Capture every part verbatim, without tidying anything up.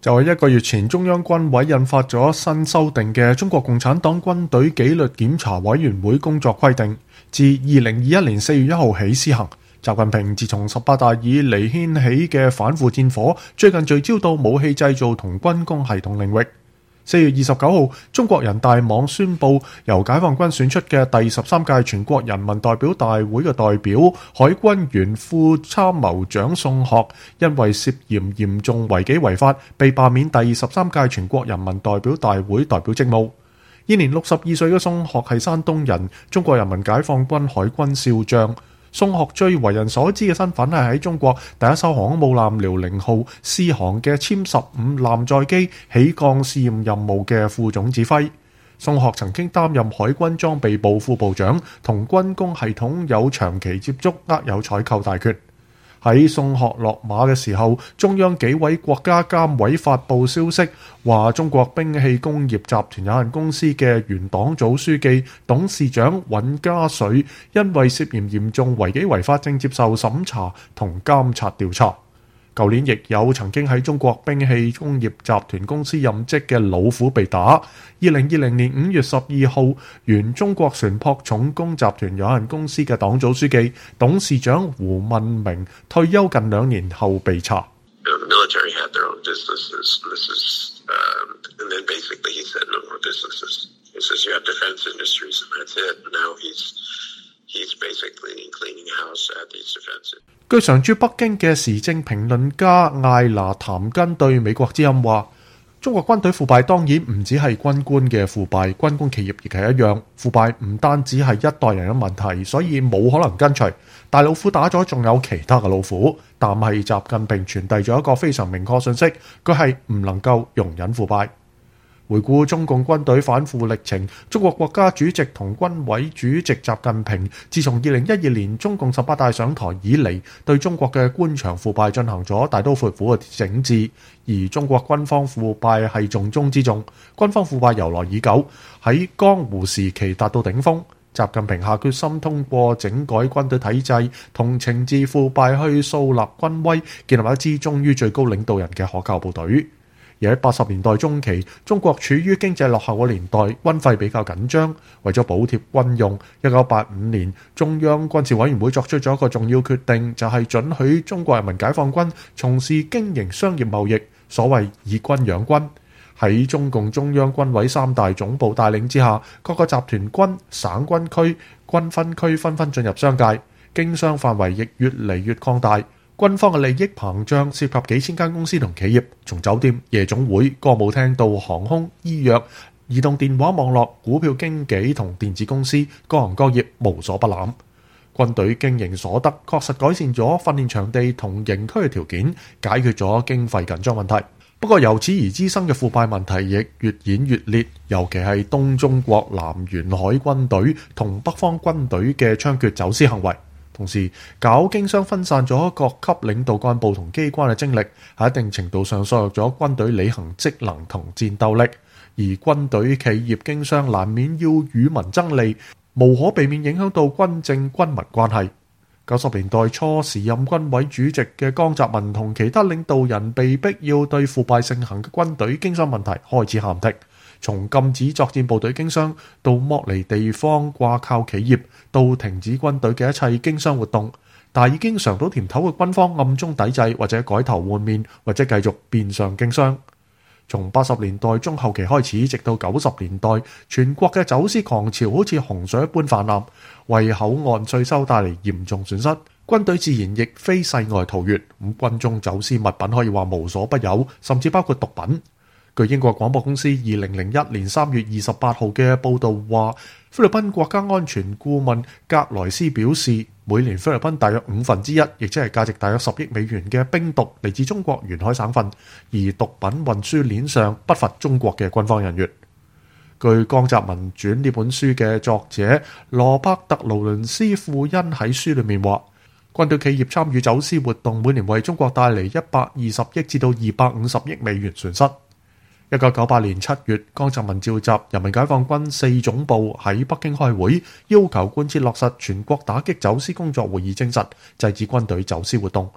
就係一個月前，中央軍委印發咗新修訂嘅《中國共產黨軍隊紀律檢查委員會工作規定》，自二零二一年四月一號起施行。習近平自從十八大以嚟掀起嘅反腐戰火，最近聚焦到武器製造同軍工系統領域。四月二十九號，中國人大網宣布，由解放軍選出嘅第十三屆全國人民代表大會嘅代表海軍原副參謀長宋學，因為涉嫌嚴重違紀違法，被罷免第十三屆全國人民代表大會代表職務。現年六十二歲嘅宋學係山東人，中國人民解放軍海軍少將。宋學最為人所知嘅身份係喺中國第一艘航空母艦遼寧號試航嘅殲十五艦載機起降試驗任務嘅副總指揮。宋學曾經擔任海軍裝備部副部長，同軍工系統有長期接觸，握有採購大權。喺宋學落馬嘅時候，中央紀委國家監委發布消息，話中國兵器工業集團有限公司嘅原黨組書記、董事長尹家水，因為涉嫌嚴重違紀違法，正接受審查同監察調查。舊年亦有曾經喺中國兵器工業集團公司任職嘅老虎被打。二零二零年五月十二號，原中國船舶重工集團有限公司嘅黨組書記、董事長胡問明退休近兩年後被查。據常駐北京嘅時政評論家艾拿譚根對美國之音話，中國軍隊腐敗當然唔只係軍官嘅腐敗，軍工企業亦係一樣。腐敗唔單止係一代人嘅問題，所以冇可能根除。大老虎打咗，仲有其他嘅老虎。但係習近平傳遞咗一個非常明確信息，佢係唔能夠容忍腐敗。回顧中共軍隊反腐歷程，中國國家主席同軍委主席習近平自從二零一二年中共十八大上台以嚟，對中國嘅官場腐敗進行咗大刀闊斧嘅整治，而中國軍方腐敗係重中之重。軍方腐敗由來已久，喺江湖時期達到頂峰。習近平下決心通過整改軍隊體制同懲治腐敗去樹立軍威，建立一支忠於最高領導人嘅可靠部隊。而喺八十年代中期，中國處於經濟落後嘅年代，軍費比較緊張，為咗補貼軍用，一九八五年中央軍事委員會作出咗一個重要決定，就係准許中國人民解放軍從事經營商業貿易，所謂以軍養軍。喺中共中央軍委三大總部帶領之下，各個集團軍、省軍區、軍分區紛紛進入商界，經商範圍亦越嚟越擴大。軍方嘅利益膨脹涉及幾千間公司同企業，從酒店、夜總會、歌舞廳到航空、醫藥、移動電話網絡、股票經紀同電子公司，各行各業無所不攬。軍隊經營所得確實改善咗訓練場地同營區嘅條件，解決咗經費緊張問題。不過由此而滋生嘅腐敗問題亦越演越烈，尤其係東中國南沿海軍隊同北方軍隊嘅猖獗走私行為。同時，搞經商分散咗各級領導幹部同機關嘅精力，喺一定程度上削弱咗軍隊履行職能同戰鬥力。而軍隊企業經商難免要與民爭利，無可避免影響到軍政軍民關係。九十年代初，時任軍委主席嘅江澤民同其他領導人被逼要對腐敗盛行嘅軍隊經商問題開始喊停。從禁止作戰部隊經商，到剝離地方掛靠企業，到停止軍隊嘅一切經商活動，但係已經嘗到甜頭嘅軍方暗中抵制，或者改頭換面，或者繼續變相經商。從八十年代中後期開始，直到九十年代，全國嘅走私狂潮好似洪水一般泛濫，為口岸稅收帶嚟嚴重損失。軍隊自然亦非世外桃源，咁軍中走私物品可以話無所不有，甚至包括毒品。據英國廣播公司二零零一年三月二十八號嘅報導話，菲律賓國家安全顧問格萊斯表示，每年菲律賓大約五分之一，亦即係價值大約十億美元嘅冰毒嚟自中國沿海省份，而毒品運輸鏈上不乏中國嘅軍方人員。據《江澤民傳》呢本書嘅作者羅伯特·勞倫斯·庫恩喺書裏面話，軍隊企業參與走私活動，每年為中國帶嚟一百二十億至到二百五十億美元損失。一九九八年七月，江澤民召集人民解放軍四總部喺北京開會，要求貫徹落實全國打擊走私工作會議精神，制止軍隊走私活動。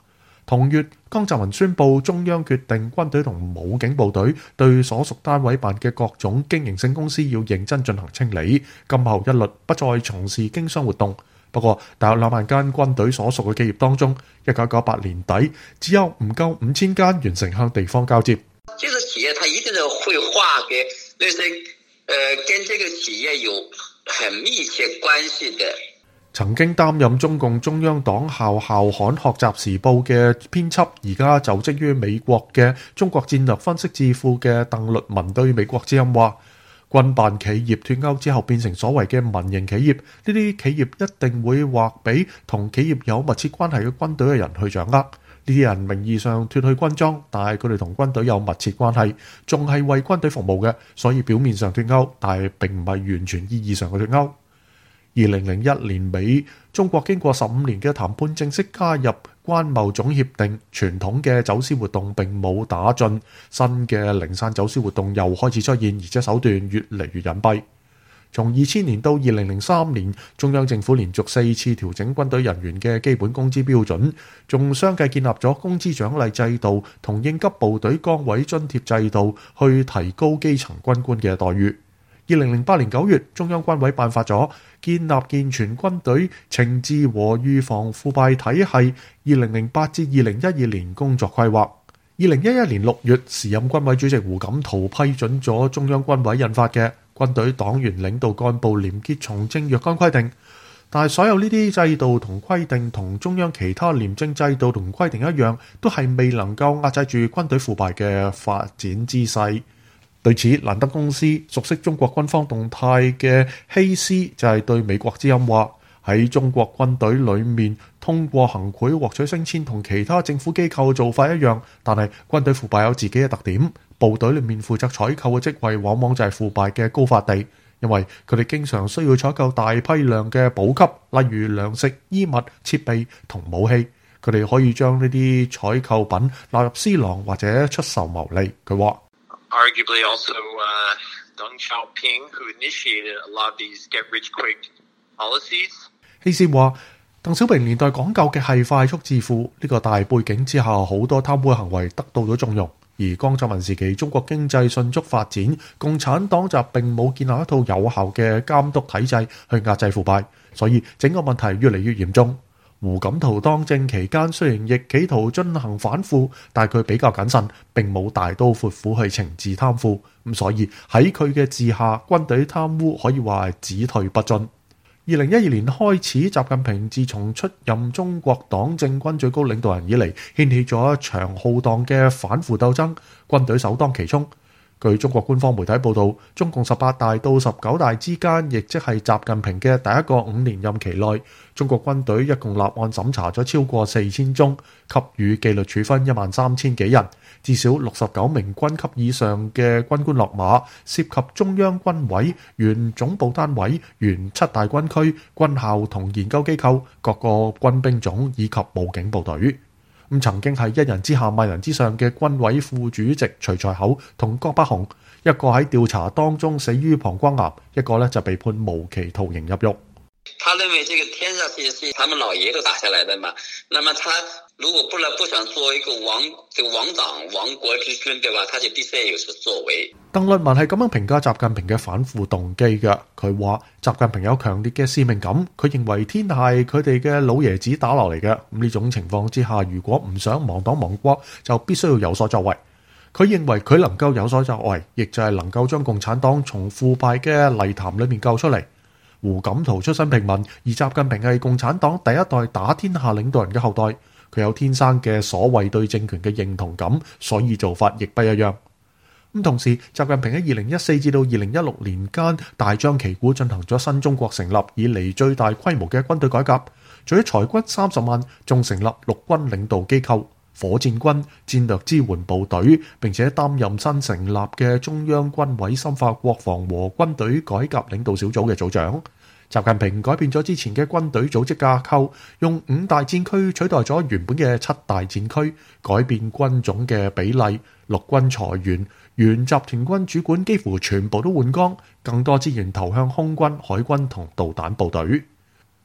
同月，江澤民宣布中央決定軍隊同武警部隊對所屬單位辦嘅各種經營性公司要認真進行清理，今後一律不再從事經商活動。不過，大約兩萬間軍隊所屬嘅企業當中，一九九八年底只有唔夠五千間完成向地方交接。 這個企業，它一定是會劃給類似，呃，跟這個企業有很密切關係的。 曾經擔任中共中央黨校校刊《學習時報》嘅編輯，而家就職於美國嘅中國戰略分析智庫嘅鄧律文對美國之音話：軍辦企業脫鈎之後變成所謂嘅民營企業，呢啲企業一定會劃俾同企業有密切關係嘅軍隊嘅人去掌握。呢啲人名義上脫去軍裝，但係佢哋同軍隊有密切關係，仲係為軍隊服務嘅，所以表面上脫鈎，但係並唔係完全意義上嘅脫鈎。二零零一年尾，中國經過十五年嘅談判正式加入關貿總協定，傳統嘅走私活動並冇打盡，新嘅零散走私活動又開始出現，而且手段越嚟越隱蔽。從二千年到二零零三年，中央政府連續四次調整軍隊人員嘅基本工資標準，仲相繼建立咗工資獎勵制度同應急部隊崗位津貼制度，去提高基層軍官嘅待遇。二零零八年九月，中央軍委頒發咗建立健全軍隊懲治和預防腐敗體系二零零八至二零一二年工作規劃。二零一一年六月，時任軍委主席胡錦濤批准咗中央軍委印發嘅軍隊黨員領導幹部廉潔從政若干規定，但係所有呢啲制度同規定同中央其他廉政制度同規定一樣，都係未能夠壓制住軍隊腐敗嘅發展姿勢。對此，蘭德公司熟悉中國軍方動態嘅希斯就係對美國之音話：喺中國軍隊裏面，通過行賄獲取升遷同其他政府機構做法一樣，但係軍隊腐敗有自己嘅特點。部隊裏面負責採購嘅職位，往往就係腐敗嘅高發地，因為佢哋經常需要採購大批量嘅補給，例如糧食、衣物、設備同武器。佢哋可以將呢啲採購品納入私囊或者出售牟利。佢話 Arguably also, uh, Deng Xiaoping, who initiated a lot of these get-rich-quick policies. 希斯話，鄧小平年代講究嘅係快速致富，呢個大背景之下，好多貪污行為得到咗縱容。而江澤民時期，中國經濟迅速發展，共產黨就並冇建立一套有效嘅監督體制去壓制腐敗，所以整個問題越嚟越嚴重。胡錦濤當政期間雖然亦企圖進行反腐，但佢比較謹慎，並冇大刀闊斧去懲治貪腐，咁所以喺佢嘅治下，軍隊貪污可以話係只退不進。二零一二年開始，習近平自從出任中國黨政軍最高領導人以嚟，掀起咗一場浩蕩嘅反腐鬥爭，軍隊首當其衝。據中國官方媒體報導，中共十八大到十九大之間，亦即係習近平嘅第一個五年任期內，中國軍隊一共立案審查咗超過四千宗，給予紀律處分一萬三千幾人，至少六十九名軍級以上嘅軍官落馬，涉及中央軍委、原總部單位、原七大軍區、軍校同研究機構、各個軍兵種以及武警部隊。咁曾經係一人之下萬人之上嘅軍委副主席徐才厚同郭伯雄，一個喺調查當中死於膀胱癌，一個咧就被判無期徒刑入獄。 他認為這個天下是是他們老爺都打下來的嘛，那麼他如果不能不想做一個王這個王長亡國之君，對吧？他就必須要有所作為。 鄧律文係咁樣評價習近平嘅反腐動機嘅，佢話習近平有強烈嘅使命感，佢認為天下係佢哋嘅老爺子打落嚟嘅，咁呢種情況之下，如果唔想亡黨亡國，就必須要有所作為。佢認為佢能夠有所作為，亦就係能夠將共產黨從腐敗嘅泥潭裏面救出嚟。胡錦濤出身平民，而習近平係共產黨第一代打天下領導人嘅後代，佢有天生嘅所謂對政權嘅認同感，所以做法亦不一樣。咁同時，習近平喺二零一四至到二零一六年間大張旗鼓進行咗新中國成立以嚟最大規模嘅軍隊改革，除咗裁軍三十萬，仲成立陸軍領導機構、火箭軍、戰略支援部隊，並且擔任新成立嘅中央軍委深化國防和軍隊改革領導小組嘅組長。習近平改變咗之前嘅軍隊組織架構，用五大戰區取代咗原本嘅七大戰區，改變軍種嘅比例，陸軍裁員，原集團軍主管幾乎全部都換崗，更多資源投向空軍、海軍同導彈部隊。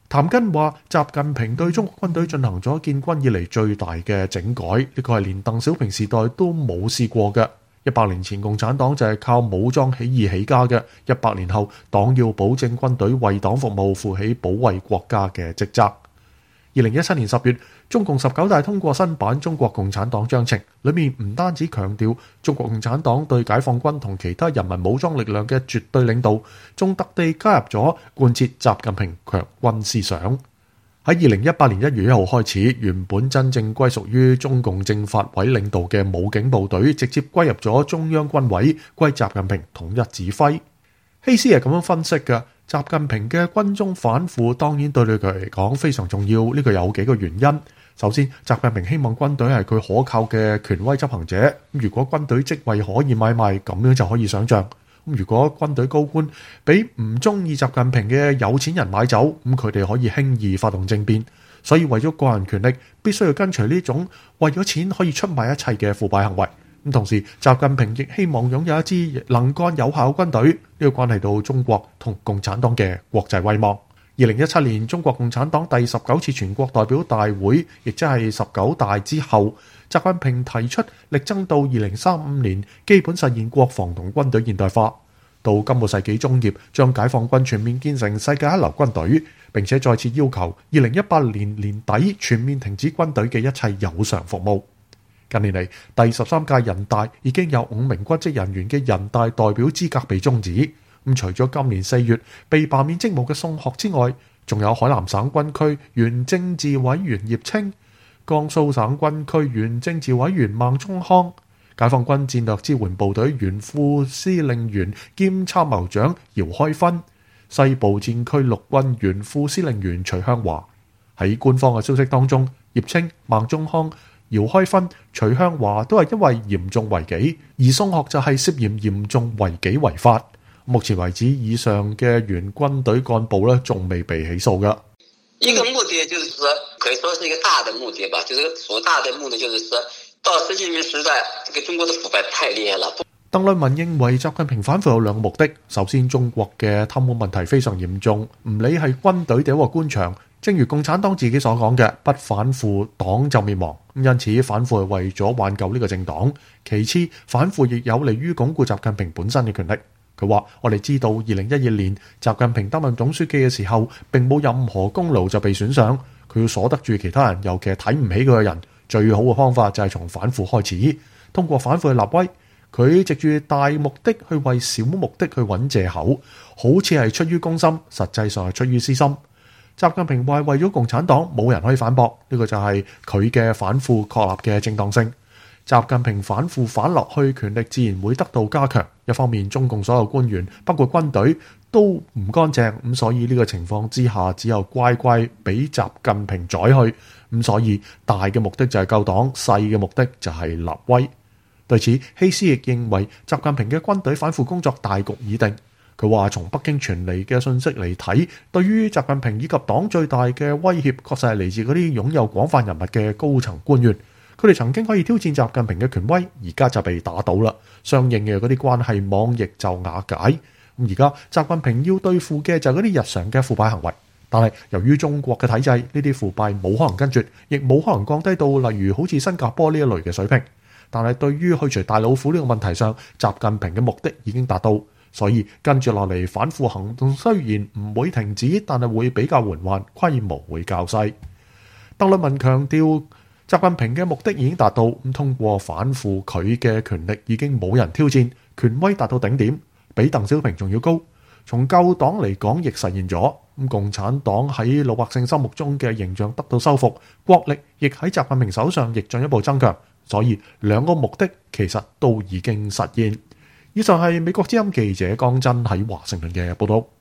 譚根話：習近平對中國軍隊進行咗建軍以嚟最大嘅整改，呢個係連鄧小平時代都冇試過嘅。一百年前共產黨就係靠武裝起義起家嘅，一百年後黨要保證軍隊為黨服務，負起保衛國家嘅職責。二零一七年十月，中共十九大通過新版中國共產黨章程，裏面唔單止強調中國共產黨對解放軍同其他人民武裝力量嘅絕對領導，仲特地加入咗貫徹習近平強軍思想。喺二零一八年一月一號開始，原本真正歸屬於中共政法委領導嘅武警部隊，直接歸入咗中央軍委，歸習近平統一指揮。希斯係咁樣分析嘅。習近平嘅軍中反腐當然對佢嚟講非常重要，呢個有幾個原因。首先，習近平希望軍隊係佢可靠嘅權威執行者。如果軍隊職位可以買賣，咁樣就可以想象。如果軍隊高官俾唔中意習近平嘅有錢人買走，咁佢哋可以輕易發動政變。所以為咗個人權力，必須要跟隨呢種為咗錢可以出賣一切嘅腐敗行為。咁同時，習近平亦希望擁有一支能幹有效嘅軍隊，呢個關係到中國同共產黨嘅國際威望。二零一七年，中國共產黨第十九次全國代表大會，亦即係十九大之後，習近平提出力爭到二零三五年基本實現國防同軍隊現代化，到今個世紀中葉將解放軍全面建成世界一流軍隊，並且再次要求二零一八年年底全面停止軍隊嘅一切有償服務。近年嚟，第十三屆人大已經有五名軍職人員嘅人大代表資格被終止。咁除咗今年四月被罷免職務嘅宋學之外，仲有海南省軍區原政治委員葉青、江蘇省軍區原政治委員孟宗康、解放軍戰略支援部隊原副司令員兼參謀長姚開芬、西部戰區陸軍原副司令員徐向華。喺官方嘅消息當中，葉青、孟宗康、姚開芬、徐向華都係因為嚴重違紀，而宋學就係涉嫌嚴重違紀違法。目前為止，以上嘅原軍隊幹部咧，仲未被起訴嘅。 一個目的就是說，可以說是一個大的目的吧，就是所謂大的目的就是說，到習近平時代，這個中國的腐敗太厲害了。 鄧論文認為習近平反腐有兩個目的，首先中國嘅貪污問題非常嚴重，唔理係軍隊定或官場。正如共產黨自己所講嘅，不反腐黨就滅亡。因此反腐係為咗挽救呢個政黨。其次，反腐亦有利於鞏固習近平本身嘅權力。佢話：我哋知道二零一二年習近平擔任總書記嘅時候，並冇任何功勞就被選上。佢要鎖得住其他人，尤其係睇唔起佢嘅人。最好嘅方法就係從反腐開始，通過反腐去立威。佢藉住大目的去為小目的去揾藉口，好似係出於公心，實際上係出於私心。習近平話為咗共產黨，冇人可以反駁，呢個就係佢嘅反腐確立嘅正當性。習近平反腐反落去，權力自然會得到加強。一方面，中共所有官員，包括軍隊，都唔乾淨，咁所以呢個情況之下，只有乖乖俾習近平宰去。咁所以大嘅目的就係救黨，細嘅目的就係立威。對此，希斯亦認為習近平嘅軍隊反腐工作大局已定。佢話從北京傳嚟嘅信息嚟睇，對於習近平以及黨最大嘅威脅，確實係嚟自嗰啲擁有廣泛人脈嘅高層官員。佢哋曾經可以挑戰習近平嘅權威，而家就被打倒啦。相應嘅嗰啲關係網亦就瓦解。咁而家習近平要對付嘅就係嗰啲日常嘅腐敗行為，但係由於中國嘅體制，呢啲腐敗冇可能根絕，亦冇可能降低到例如好似新加坡呢一類嘅水平。但係對於去除大老虎呢個問題上，習近平嘅目的已經達到。所以跟住落嚟反腐行動雖然唔會停止，但係會比較緩緩，規模會較細。鄧論文強調，習近平嘅目的已經達到，咁通過反腐佢嘅權力已經冇人挑戰，權威達到頂點，比鄧小平仲要高。從救黨嚟講，亦實現咗。咁共產黨喺老百姓心目中嘅形象得到修復，國力亦喺習近平手上亦進一步增強。所以兩個目的其實都已經實現。以上係美國之音記者江真喺華盛頓嘅報道。